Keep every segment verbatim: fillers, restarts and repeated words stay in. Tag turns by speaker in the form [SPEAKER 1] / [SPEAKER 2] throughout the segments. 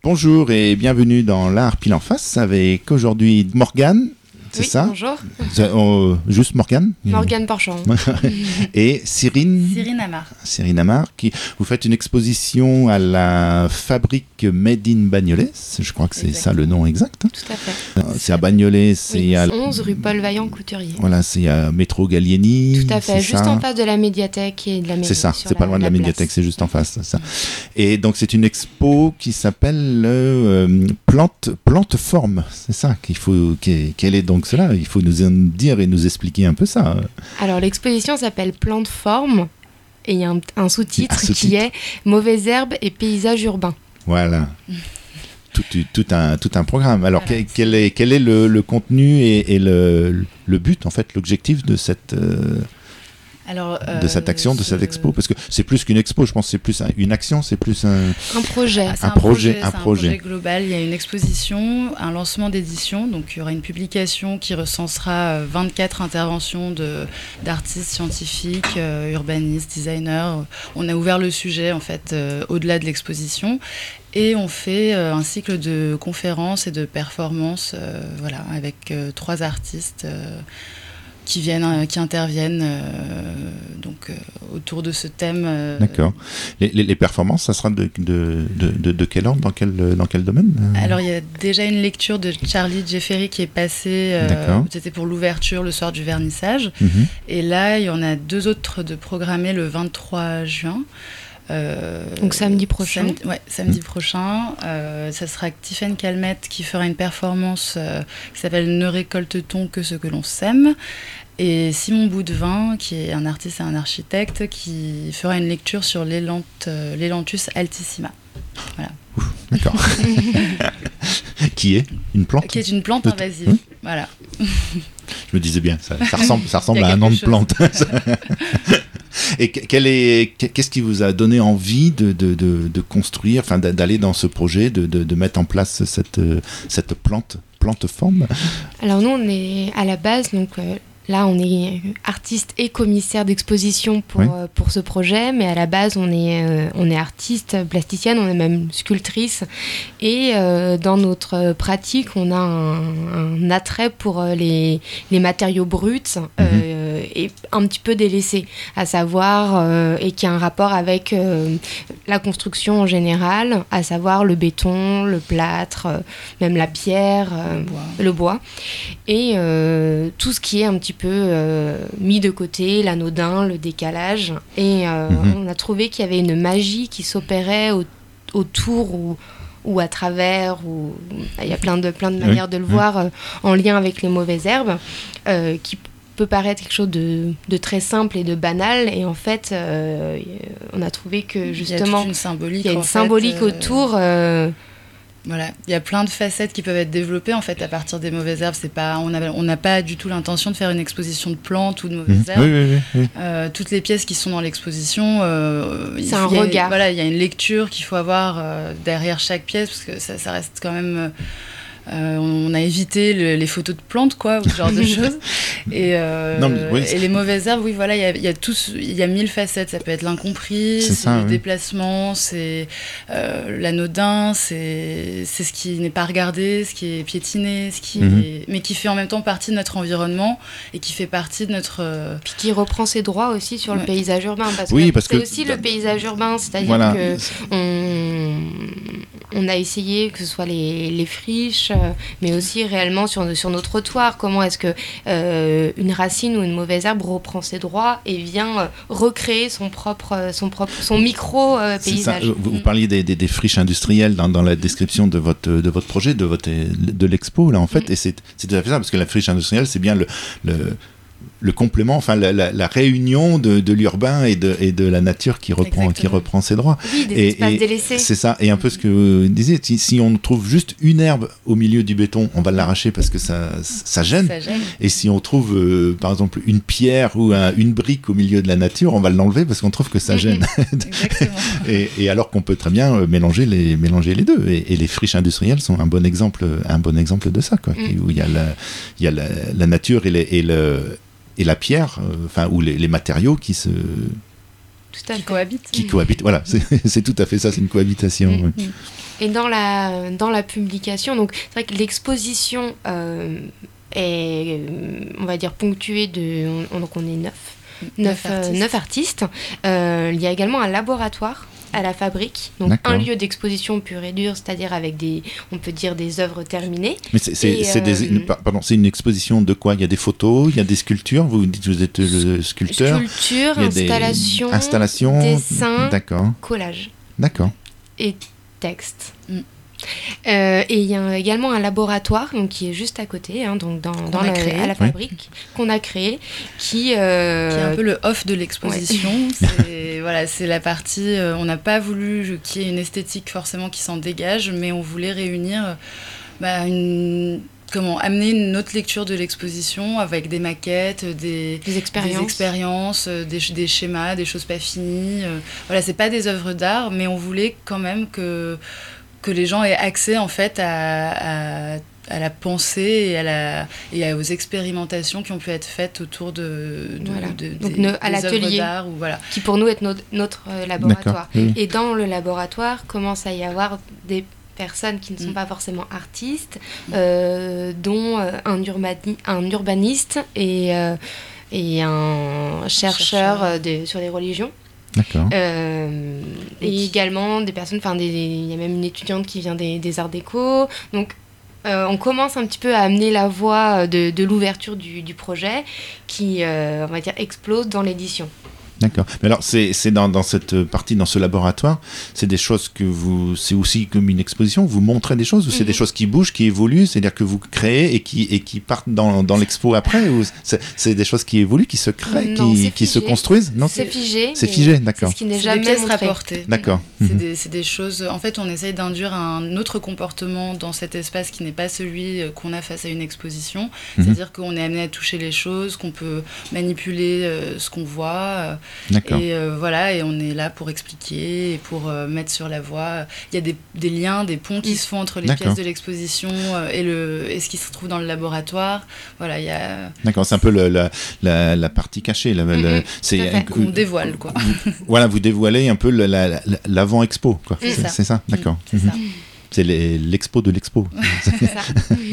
[SPEAKER 1] Bonjour et bienvenue dans l'art pile en face avec aujourd'hui Morgane, c'est
[SPEAKER 2] oui,
[SPEAKER 1] ça
[SPEAKER 2] bonjour.
[SPEAKER 1] euh, Juste Morgane
[SPEAKER 2] Morgane Porchon.
[SPEAKER 1] Et Cyrine
[SPEAKER 3] Cyrine Amar.
[SPEAKER 1] Cyrine Amar, qui vous faites une exposition à la fabrique Made in Bagnolet, je crois que c'est exact. Ça le nom exact.
[SPEAKER 2] Tout à fait.
[SPEAKER 1] C'est à Bagnolet, c'est
[SPEAKER 2] oui,
[SPEAKER 1] à
[SPEAKER 2] onze rue Paul Vaillant Couturier.
[SPEAKER 1] Voilà, c'est à Métro Gallieni.
[SPEAKER 2] Tout à fait, juste
[SPEAKER 1] ça.
[SPEAKER 2] en face de la médiathèque et de la mairie.
[SPEAKER 1] C'est ça, c'est pas loin de la, la médiathèque, c'est juste en face. Ça. Et donc c'est une expo qui s'appelle euh, Plante, Plante Forme, c'est ça qu'il faut. Quelle est donc cela? Il faut nous dire et nous expliquer un peu ça.
[SPEAKER 2] Alors l'exposition s'appelle Plante Forme et il y a un, un sous-titre,
[SPEAKER 1] un sous-titre
[SPEAKER 2] qui est Mauvaises herbes et paysages urbains.
[SPEAKER 1] Voilà. Tout, tout, un, tout un programme. Alors, voilà. quel, est, quel est le, le contenu et, et le, le but, en fait, l'objectif de cette, euh,
[SPEAKER 3] Alors, euh,
[SPEAKER 1] de cette action, de cette expo? Parce que c'est plus qu'une expo, je pense que c'est plus un, une action, c'est plus un...
[SPEAKER 2] Un projet.
[SPEAKER 3] Ah,
[SPEAKER 1] un, un, projet,
[SPEAKER 3] projet,
[SPEAKER 1] un,
[SPEAKER 3] un
[SPEAKER 1] projet.
[SPEAKER 3] projet global. Il y a une exposition, un lancement d'édition. Donc, il y aura une publication qui recensera vingt-quatre interventions de, d'artistes scientifiques, euh, urbanistes, designers. On a ouvert le sujet, en fait, euh, au-delà de l'exposition. Et on fait euh, un cycle de conférences et de performances euh, voilà, avec euh, trois artistes euh, qui, viennent, euh, qui interviennent euh, donc, euh, autour de ce thème. Euh,
[SPEAKER 1] D'accord. Les, les, les performances, ça sera de, de, de, de, de quel ordre, dans quel, dans quel domaine?
[SPEAKER 3] Alors, il y a déjà une lecture de Charlie Jefferies qui est passée, euh, c'était pour l'ouverture le soir du vernissage. Mm-hmm. Et là, il y en a deux autres de programmés le vingt-trois juin.
[SPEAKER 2] Euh, Donc samedi prochain.
[SPEAKER 3] Samedi, ouais, samedi mmh. prochain. Euh, ça sera Tiffaine Calmette qui fera une performance euh, qui s'appelle Ne récolte-t-on que ce que l'on sème. Et Simon Boudevin, qui est un artiste et un architecte, qui fera une lecture sur l'élante, euh, l'Élanthus altissima. Voilà.
[SPEAKER 1] Ouf, d'accord. Qui est une plante
[SPEAKER 3] Qui est une plante invasive. Mmh. Voilà.
[SPEAKER 1] Je me disais bien, ça, ça ressemble, ça ressemble à un nom de plante. Et quel est, qu'est-ce qui vous a donné envie de, de, de, de construire, enfin d'aller dans ce projet, de, de, de mettre en place cette, cette plante, plante forme?
[SPEAKER 2] Alors nous, on est à la base, donc euh, là, on est artiste et commissaire d'exposition pour, oui. euh, pour ce projet, mais à la base, on est, euh, on est artiste, plasticienne, on est même sculptrice. Et euh, dans notre pratique, on a un, un attrait pour les, les matériaux bruts mm-hmm. euh, et un petit peu délaissés, à savoir, euh, et qui a un rapport avec euh, la construction en général, à savoir le béton, le plâtre, euh, même la pierre, euh, le bois, le bois et euh, tout ce qui est un petit peu euh, mis de côté, l'anodin, le décalage. Et euh, mm-hmm. on a trouvé qu'il y avait une magie qui s'opérait au, autour ou, ou à travers. Ou, il y a plein de, plein de manières oui. de le oui. voir euh, en lien avec les mauvaises herbes, euh, qui peut paraître quelque chose de, de très simple et de banal. Et en fait, euh, on a trouvé que justement,
[SPEAKER 3] il y a une symbolique,
[SPEAKER 2] il y a une
[SPEAKER 3] en
[SPEAKER 2] symbolique
[SPEAKER 3] fait,
[SPEAKER 2] autour. Euh,
[SPEAKER 3] Voilà, il y a plein de facettes qui peuvent être développées en fait à partir des mauvaises herbes. C'est pas, on n'a on n'a pas du tout l'intention de faire une exposition de plantes ou de mauvaises mmh. herbes.
[SPEAKER 1] Oui, oui, oui, oui.
[SPEAKER 3] Euh, toutes les pièces qui sont dans l'exposition, euh,
[SPEAKER 2] c'est un regard.
[SPEAKER 3] Voilà, il y a une lecture qu'il faut avoir euh, derrière chaque pièce parce que ça, ça reste quand même. Euh, Euh, on a évité le, les photos de plantes, quoi, ou ce genre de choses. Et, euh, non, mais, oui, et les mauvaises herbes, oui, voilà, il y a, y a tous, il y a mille facettes. Ça peut être l'incompris, c'est, c'est ça, le oui. déplacement, c'est euh, l'anodin, c'est, c'est ce qui n'est pas regardé, ce qui est piétiné, ce qui mm-hmm. est, mais qui fait en même temps partie de notre environnement et qui fait partie de notre. Euh...
[SPEAKER 2] Puis qui reprend ses droits aussi sur ouais. le paysage urbain, parce
[SPEAKER 1] oui,
[SPEAKER 2] que
[SPEAKER 1] parce
[SPEAKER 2] c'est
[SPEAKER 1] que
[SPEAKER 2] aussi le paysage urbain, c'est-à-dire
[SPEAKER 1] voilà.
[SPEAKER 2] que on, on a essayé que ce soit les, les friches. Mais aussi réellement sur, sur nos trottoirs, comment est-ce que euh, une racine ou une mauvaise herbe reprend ses droits et vient euh, recréer son propre, son propre, son micro euh, paysage.
[SPEAKER 1] Vous, vous parliez des, des, des friches industrielles dans, dans la description de votre, de votre projet, de votre de l'expo là en fait, mm. et c'est, c'est tout à fait ça parce que la friche industrielle c'est bien le, le le complément, enfin la, la, la réunion de, de l'urbain et de, et de la nature qui reprend, qui reprend ses droits.
[SPEAKER 2] Oui, des
[SPEAKER 1] et,
[SPEAKER 2] espaces
[SPEAKER 1] et
[SPEAKER 2] délaissés.
[SPEAKER 1] C'est ça, et un peu ce que vous disiez, si, si on trouve juste une herbe au milieu du béton, on va l'arracher parce que ça, ça, gêne.
[SPEAKER 3] ça gêne.
[SPEAKER 1] Et si on trouve, euh, par exemple, une pierre ou un, une brique au milieu de la nature, on va l'enlever parce qu'on trouve que ça gêne.
[SPEAKER 3] Exactement.
[SPEAKER 1] et, et alors qu'on peut très bien euh, mélanger, les, mélanger les deux. Et, et les friches industrielles sont un bon exemple, un bon exemple de ça, quoi, mm. où il y a la, il y a la, la nature et, les, et le... et la pierre, enfin, euh, ou les, les matériaux qui se,
[SPEAKER 2] tout à
[SPEAKER 3] qui
[SPEAKER 2] fait.
[SPEAKER 3] cohabitent.
[SPEAKER 1] Qui cohabitent, voilà, c'est, c'est tout à fait ça, c'est une cohabitation.
[SPEAKER 2] Mmh.
[SPEAKER 1] Oui.
[SPEAKER 2] Et dans la, dans la publication, donc c'est vrai que l'exposition euh, est, on va dire, ponctuée de, on, donc on est neuf, neuf,
[SPEAKER 3] Neuf artistes.
[SPEAKER 2] euh, neuf artistes. Euh, il y a également un laboratoire à la Fabrique, donc
[SPEAKER 1] D'accord.
[SPEAKER 2] un lieu d'exposition pur et dur, c'est-à-dire avec des, on peut dire des œuvres terminées.
[SPEAKER 1] Mais c'est, c'est,
[SPEAKER 2] Et,
[SPEAKER 1] c'est, des,
[SPEAKER 2] euh,
[SPEAKER 1] une, pardon, c'est une exposition de quoi? Il y a des photos, il y a des sculptures, vous dites que vous êtes le sculpteur.
[SPEAKER 2] Sculpture,
[SPEAKER 1] Il y a des
[SPEAKER 2] installation,
[SPEAKER 1] installations,
[SPEAKER 2] dessin,
[SPEAKER 1] d'accord,
[SPEAKER 2] collage
[SPEAKER 1] d'accord.
[SPEAKER 2] et texte.
[SPEAKER 3] Mm.
[SPEAKER 2] Euh, et il y a également un laboratoire donc, qui est juste à côté, hein, donc dans, dans
[SPEAKER 3] a
[SPEAKER 2] la,
[SPEAKER 3] créé.
[SPEAKER 2] à la Fabrique, qu'on a créé, qui, euh,
[SPEAKER 3] qui est un peu le off de l'exposition. Ouais. C'est, voilà, c'est la partie... Euh, on n'a pas voulu qu'il y ait une esthétique forcément qui s'en dégage, mais on voulait réunir bah, une... Comment amener une autre lecture de l'exposition avec des maquettes, des,
[SPEAKER 2] des expériences,
[SPEAKER 3] des, expériences des, des schémas, des choses pas finies. Euh, voilà, c'est pas des œuvres d'art, mais on voulait quand même que... que les gens aient accès en fait à, à, à la pensée et, à la, et aux expérimentations qui ont pu être faites autour de, de,
[SPEAKER 2] voilà.
[SPEAKER 3] de, de
[SPEAKER 2] Donc,
[SPEAKER 3] des,
[SPEAKER 2] ne, à
[SPEAKER 3] des
[SPEAKER 2] l'atelier,
[SPEAKER 3] œuvres d'art. Ou, voilà.
[SPEAKER 2] qui pour nous est notre, notre euh, laboratoire.
[SPEAKER 1] D'accord.
[SPEAKER 2] Et dans le laboratoire, commence à y avoir des personnes qui ne sont mmh. pas forcément artistes, mmh. euh, dont euh, un, urbani- un urbaniste et, euh, et un chercheur, chercheur. Euh, de, sur les religions.
[SPEAKER 1] D'accord.
[SPEAKER 2] Euh, et également des personnes, enfin il y a même une étudiante qui vient des, des arts déco. Donc euh, on commence un petit peu à amener la voie de, de l'ouverture du, du projet qui, euh, on va dire, explose dans l'édition.
[SPEAKER 1] D'accord. Mais alors, c'est, c'est dans, dans cette partie, dans ce laboratoire, c'est des choses que vous... C'est aussi comme une exposition, vous montrez des choses, ou c'est mm-hmm. des choses qui bougent, qui évoluent, c'est-à-dire que vous créez et qui, et qui partent dans, dans l'expo après, ou c'est, c'est des choses qui évoluent, qui se créent,
[SPEAKER 2] non,
[SPEAKER 1] qui, qui se construisent? Non,
[SPEAKER 2] c'est, c'est figé.
[SPEAKER 1] C'est figé, d'accord.
[SPEAKER 2] C'est ce qui n'est
[SPEAKER 3] c'est
[SPEAKER 2] jamais
[SPEAKER 3] des pièces
[SPEAKER 2] montré.
[SPEAKER 3] rapportées.
[SPEAKER 1] D'accord.
[SPEAKER 3] C'est,
[SPEAKER 1] mm-hmm.
[SPEAKER 3] des, c'est des choses... En fait, on essaye d'induire un autre comportement dans cet espace qui n'est pas celui qu'on a face à une exposition. Mm-hmm. C'est-à-dire qu'on est amené à toucher les choses, qu'on peut manipuler euh, ce qu'on voit. Euh,
[SPEAKER 1] d'accord.
[SPEAKER 3] Et, euh, voilà, et on est là pour expliquer et pour euh, mettre sur la voie. Il y a des, des liens, des ponts qui se font entre les D'accord. pièces de l'exposition euh, et, le, et ce qui se trouve dans le laboratoire. Voilà, il y a...
[SPEAKER 1] D'accord, c'est un peu le, la, la, la partie cachée. La, mm-hmm. le, c'est
[SPEAKER 3] un, qu'on dévoile, quoi.
[SPEAKER 1] Voilà, vous dévoilez un peu la, la, la, l'avant-expo, quoi.
[SPEAKER 3] C'est,
[SPEAKER 1] c'est,
[SPEAKER 3] ça.
[SPEAKER 1] c'est ça, d'accord.
[SPEAKER 3] C'est
[SPEAKER 1] mm-hmm.
[SPEAKER 3] ça.
[SPEAKER 1] C'est les, l'expo de l'expo.
[SPEAKER 2] C'est ça.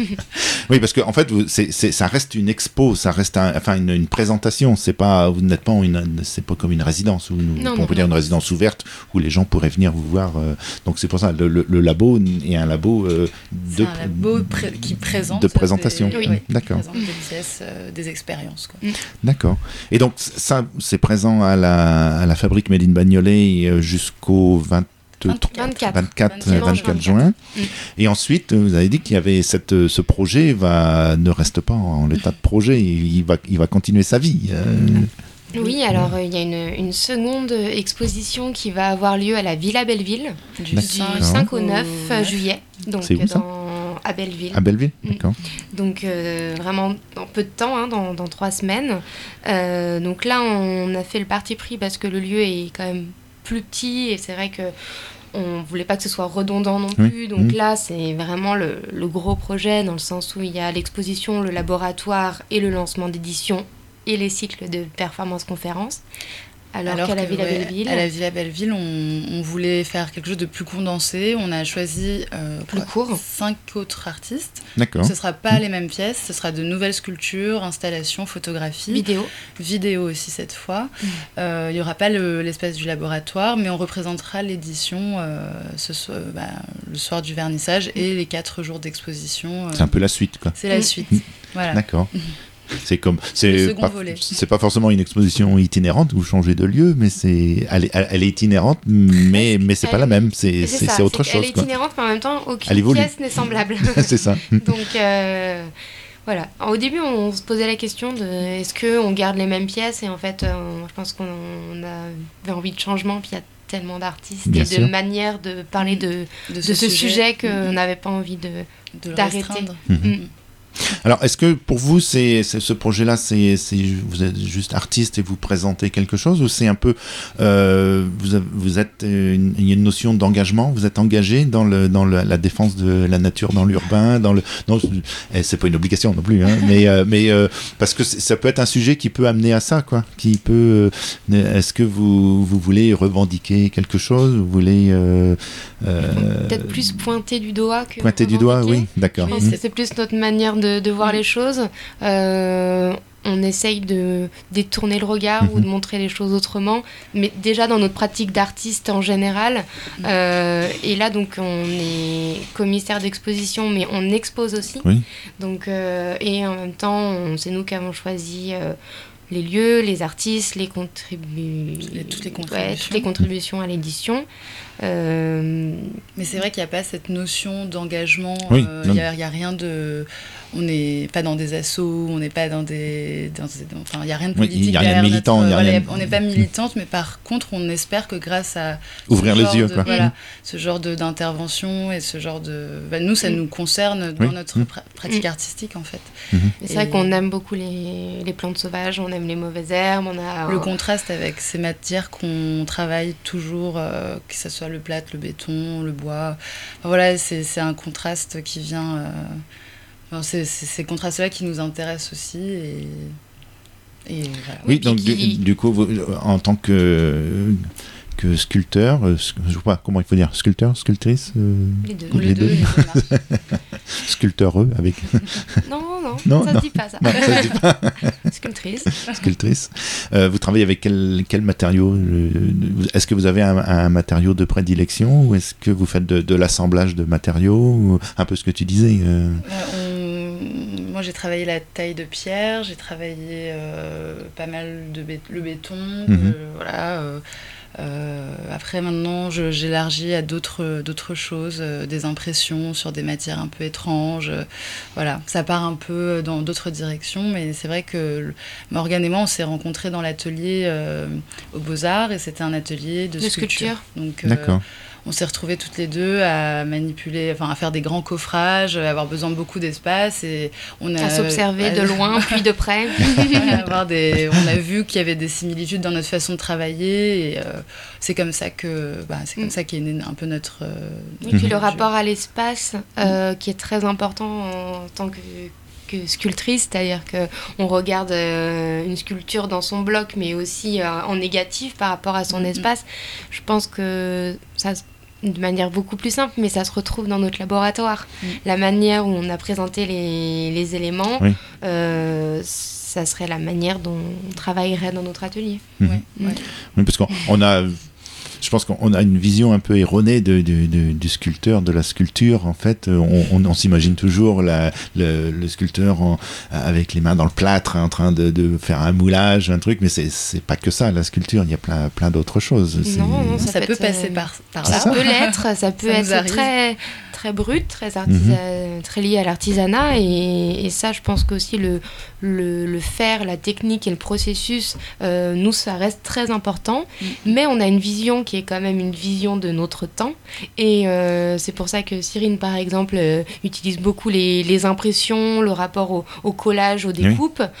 [SPEAKER 1] Oui, parce que en fait, vous, c'est, c'est, ça reste une expo, ça reste un, enfin une, une présentation. C'est pas, vous n'êtes pas une, c'est pas comme une résidence où nous,
[SPEAKER 2] non,
[SPEAKER 1] on
[SPEAKER 2] non,
[SPEAKER 1] peut dire
[SPEAKER 2] non.
[SPEAKER 1] une résidence ouverte où les gens pourraient venir vous voir. Euh, donc c'est pour ça le, le, le labo est un labo euh, de,
[SPEAKER 3] c'est un labo pré- qui présente
[SPEAKER 1] de présentation.
[SPEAKER 3] Des, oui,
[SPEAKER 1] oui, d'accord.
[SPEAKER 3] Qui présente des pièces, euh, des expériences. Quoi. Mm.
[SPEAKER 1] D'accord. Et donc ça, c'est présent à la, à la Fabrique Made in Bagnolet jusqu'au vingt
[SPEAKER 2] vingt-quatre,
[SPEAKER 1] vingt-quatre, vingt-quatre juin. Mm. Et ensuite, vous avez dit qu'il y avait cette, ce projet va, ne reste pas en l'état de projet, il va, il va continuer sa vie. Euh...
[SPEAKER 2] Oui, alors il euh, y a une, une seconde exposition qui va avoir lieu à la Villa Belleville du, du cinq au neuf juillet. Donc
[SPEAKER 1] c'est où,
[SPEAKER 2] dans,
[SPEAKER 1] ça
[SPEAKER 2] à Belleville.
[SPEAKER 1] À Belleville, mm. d'accord.
[SPEAKER 2] Donc euh, vraiment dans peu de temps, hein, dans, dans trois semaines. Euh, donc là, on a fait le parti pris parce que le lieu est quand même plus petit et c'est vrai que on voulait pas que ce soit redondant non plus, oui. donc mmh. là c'est vraiment le, le gros projet dans le sens où il y a l'exposition, le laboratoire et le lancement d'édition et les cycles de performance-conférence. Alors, Alors qu'à la Villa ouais, Belleville,
[SPEAKER 3] à la Villa Belleville, on, on voulait faire quelque chose de plus condensé. On a choisi euh,
[SPEAKER 2] plus quoi, court.
[SPEAKER 3] cinq autres artistes.
[SPEAKER 1] D'accord.
[SPEAKER 3] Donc, ce sera pas mmh. les mêmes pièces. Ce sera de nouvelles sculptures, installations, photographies,
[SPEAKER 2] vidéo,
[SPEAKER 3] vidéo aussi cette fois. Il
[SPEAKER 2] mmh.
[SPEAKER 3] euh, y aura pas le, l'espace du laboratoire, mais on représentera l'édition euh, ce so- bah, le soir du vernissage mmh. et les quatre jours d'exposition. Euh,
[SPEAKER 1] c'est un peu la suite, quoi.
[SPEAKER 3] C'est la mmh. suite.
[SPEAKER 1] Mmh.
[SPEAKER 3] Voilà.
[SPEAKER 1] D'accord. Mmh. C'est comme
[SPEAKER 3] c'est
[SPEAKER 1] pas,
[SPEAKER 3] volet.
[SPEAKER 1] c'est pas forcément une exposition itinérante, vous changez de lieu, mais c'est elle est, elle est itinérante, mais mais c'est elle, pas la même, c'est c'est, c'est, c'est autre
[SPEAKER 2] c'est
[SPEAKER 1] chose.
[SPEAKER 2] Elle est
[SPEAKER 1] quoi.
[SPEAKER 2] itinérante, mais en même temps aucune pièce n'est semblable.
[SPEAKER 1] C'est ça.
[SPEAKER 2] Donc euh, voilà. Alors, au début, on se posait la question de est-ce que on garde les mêmes pièces et en fait, euh, je pense qu'on avait envie de changement, puis il y a tellement d'artistes Bien et sûr. de manières de parler de de, de ce, ce sujet, sujet qu'on n'avait mmh. pas envie de,
[SPEAKER 3] de
[SPEAKER 2] d'arrêter.
[SPEAKER 1] Mmh. Mmh. Alors, est-ce que pour vous, c'est, c'est ce projet-là, c'est, c'est, vous êtes juste artiste et vous présentez quelque chose, ou c'est un peu, euh, vous, avez, vous êtes, une, il y a une notion d'engagement, vous êtes engagé dans, le, dans le, la défense de la nature, dans l'urbain, dans le, non, c'est pas une obligation non plus, hein, mais, euh, mais euh, parce que ça peut être un sujet qui peut amener à ça, quoi, qui peut, euh, est-ce que vous, vous voulez revendiquer quelque chose, vous voulez euh, euh,
[SPEAKER 2] peut-être plus pointer du doigt que
[SPEAKER 1] pointer du doigt, oui, d'accord.
[SPEAKER 2] Mais c'est, c'est plus notre manière de, de voir les choses. Euh, on essaye de détourner le regard mm-hmm. ou de montrer les choses autrement, mais déjà dans notre pratique d'artiste en général. Euh, et là, donc, on est commissaire d'exposition, mais on expose aussi.
[SPEAKER 1] Oui.
[SPEAKER 2] Donc, euh, et en même temps, on, c'est nous qui avons choisi euh, les lieux, les artistes, les contribu...
[SPEAKER 3] les, toutes, les contributions.
[SPEAKER 2] Ouais, toutes les contributions à l'édition. Euh...
[SPEAKER 3] Mais c'est vrai qu'il n'y a pas cette notion d'engagement.
[SPEAKER 1] Oui,
[SPEAKER 3] il n'y a, a rien de... On n'est pas dans des assos, on n'est pas dans des... Dans, dans, enfin, il n'y a rien de politique.
[SPEAKER 1] Il n'y a rien de militant.
[SPEAKER 3] Notre,
[SPEAKER 1] y a
[SPEAKER 3] voilà,
[SPEAKER 1] rien...
[SPEAKER 3] On n'est pas militante, mais par contre, on espère que grâce à...
[SPEAKER 1] Ouvrir les yeux,
[SPEAKER 3] de,
[SPEAKER 1] quoi.
[SPEAKER 3] Voilà,
[SPEAKER 1] mmh.
[SPEAKER 3] ce genre de, d'intervention et ce genre de... Ben, nous, ça mmh. nous concerne dans oui. notre pra- pratique mmh. artistique, en fait.
[SPEAKER 2] Mmh. Et c'est et... vrai qu'on aime beaucoup les, les plantes sauvages, on aime les mauvaises herbes, on a...
[SPEAKER 3] Le contraste avec ces matières qu'on travaille toujours, euh, que ce soit le plâtre, le béton, le bois. Enfin, voilà, c'est, c'est un contraste qui vient... Euh... Enfin, c'est, c'est ces contrastes-là qui nous intéressent aussi. Et, et voilà.
[SPEAKER 1] Oui, donc qui... du, du coup, vous, en tant que, que sculpteur, euh, je ne sais pas comment il faut dire, sculpteur, sculptrice euh,
[SPEAKER 2] Les deux.
[SPEAKER 1] Les,
[SPEAKER 2] les
[SPEAKER 1] deux.
[SPEAKER 2] deux.
[SPEAKER 1] Sculpteureux avec...
[SPEAKER 2] Non, non,
[SPEAKER 1] non,
[SPEAKER 2] ça ne se dit pas ça.
[SPEAKER 1] Non, ça se dit pas.
[SPEAKER 2] Sculptrice.
[SPEAKER 1] Sculptrice. Euh, vous travaillez avec quel, quel matériau ? Est-ce que vous avez un, un matériau de prédilection, ou est-ce que vous faites de, de l'assemblage de matériaux, ou un peu ce que tu disais euh...
[SPEAKER 3] euh, on... Moi, j'ai travaillé la taille de pierre, j'ai travaillé euh, pas mal de bé- le béton, mm-hmm. euh, voilà... Euh... Euh, après maintenant je, j'élargis à d'autres, d'autres choses, euh, des impressions sur des matières un peu étranges, euh, voilà, ça part un peu dans d'autres directions, mais c'est vrai que Morgane et moi on s'est rencontrés dans l'atelier euh, aux Beaux-Arts, et c'était un atelier de, de sculpture, sculpture. Donc euh,
[SPEAKER 1] D'accord.
[SPEAKER 3] on s'est retrouvés toutes les deux à manipuler, enfin à faire des grands coffrages, à avoir besoin de beaucoup d'espace, et on a
[SPEAKER 2] à s'observer à... de loin puis de près.
[SPEAKER 3] avoir des, on a vu qu'il y avait des similitudes dans notre façon de travailler, et euh, c'est comme ça que, bah, c'est comme mm. ça qu'est né un peu notre. Euh,
[SPEAKER 2] et puis mm-hmm. le rapport à l'espace euh, qui est très important en tant que que sculptrice, c'est-à-dire qu'on regarde euh, une sculpture dans son bloc, mais aussi euh, en négatif par rapport à son mm-hmm. espace. Je pense que ça, de manière beaucoup plus simple, mais ça se retrouve dans notre laboratoire. Mm. La manière où on a présenté les, les éléments, oui. euh, ça serait la manière dont on travaillerait dans notre atelier.
[SPEAKER 1] Mm-hmm. Ouais, ouais. Oui, parce qu'on on a... Je pense qu'on a une vision un peu erronée de, de, de, du sculpteur, de la sculpture. En fait, on, on, on s'imagine toujours la, le, le sculpteur en, avec les mains dans le plâtre, en train de, de faire un moulage, un truc. Mais c'est, c'est pas que ça, la sculpture. Il y a plein, plein d'autres choses. C'est...
[SPEAKER 2] Non, non, ça,
[SPEAKER 3] ça peut
[SPEAKER 2] être,
[SPEAKER 3] passer par, par
[SPEAKER 2] là.
[SPEAKER 3] là.
[SPEAKER 2] Ça peut l'être. Ça peut ça être très, très brut, très, artisa- mm-hmm. très lié à l'artisanat. Et, et ça, je pense qu'aussi le, le, le faire, la technique et le processus, euh, nous, ça reste très important. Mm-hmm. Mais on a une vision qui est quand même une vision de notre temps, et euh, c'est pour ça que Cyrine par exemple euh, utilise beaucoup les, les impressions, le rapport au, au collage, aux découpes, oui.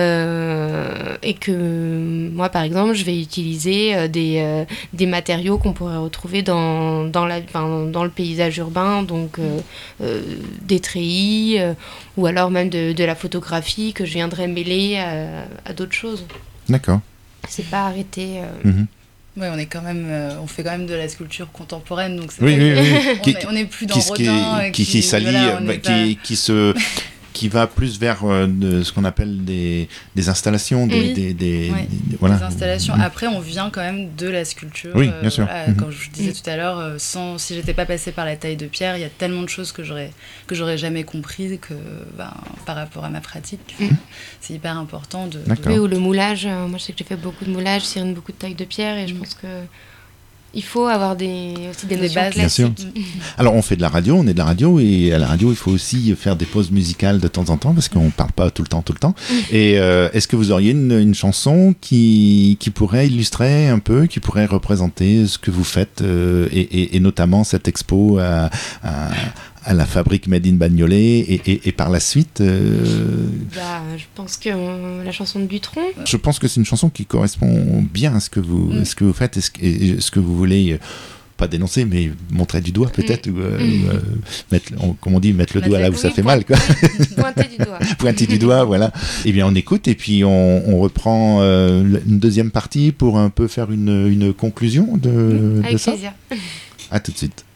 [SPEAKER 2] euh, et que moi par exemple je vais utiliser euh, des, euh, des matériaux qu'on pourrait retrouver dans, dans, la, enfin, dans le paysage urbain, donc euh, euh, des treillis euh, ou alors même de, de la photographie que je viendrais mêler à, à d'autres choses.
[SPEAKER 1] D'accord.
[SPEAKER 2] C'est pas arrêté euh,
[SPEAKER 1] mm-hmm.
[SPEAKER 3] Ouais, on est quand même, euh, on fait quand même de la sculpture contemporaine, donc c'est
[SPEAKER 1] oui, oui, oui.
[SPEAKER 3] on, est, on est plus dans Rodin,
[SPEAKER 1] qui, qui, qui s'allie, voilà, bah, qui, pas... qui se, qui va plus vers euh, de, ce qu'on appelle des, des installations, des,
[SPEAKER 3] oui.
[SPEAKER 1] des, des,
[SPEAKER 3] ouais.
[SPEAKER 1] des, voilà.
[SPEAKER 3] des installations. Mmh. Après, on vient quand même de la sculpture.
[SPEAKER 1] Oui, bien sûr.
[SPEAKER 3] Euh, voilà, mmh. Comme je disais tout à l'heure, euh, sans, si j'étais pas passée par la taille de pierre, il y a tellement de choses que j'aurais que j'aurais jamais compris que, ben, par rapport à ma pratique, mmh. c'est hyper important de.
[SPEAKER 2] de... Oui, ou le moulage. Euh, moi, je sais que j'ai fait beaucoup de moulage, Cyrine beaucoup de taille de pierre, et je mmh. pense que. Il faut avoir des, aussi des, des notions bases.
[SPEAKER 1] Classiques. Bien sûr. Alors, on fait de la radio, on est de la radio, et à la radio, il faut aussi faire des pauses musicales de temps en temps, parce qu'on ne parle pas tout le temps, tout le temps. Et euh, est-ce que vous auriez une, une chanson qui, qui pourrait illustrer un peu, qui pourrait représenter ce que vous faites, euh, et, et, et notamment cette expo à, à, à la fabrique Made in Bagnolet et, et, et par la suite euh...
[SPEAKER 2] bah, je pense que euh, la chanson de Dutronc,
[SPEAKER 1] je pense que c'est une chanson qui correspond bien à ce que vous, mm. ce que vous faites et ce, et ce que vous voulez, pas dénoncer mais montrer du doigt peut-être mm. ou, euh, mm. ou euh, mettre, on, comme on dit, mettre le doigt là où ça fait mal quoi.
[SPEAKER 2] Pointer du doigt
[SPEAKER 1] pointer du doigt, voilà. Et bien on écoute et puis on, on reprend euh, une deuxième partie pour un peu faire une, une conclusion de,
[SPEAKER 2] mm. Avec
[SPEAKER 1] de ça.
[SPEAKER 2] plaisir.
[SPEAKER 1] À tout de suite.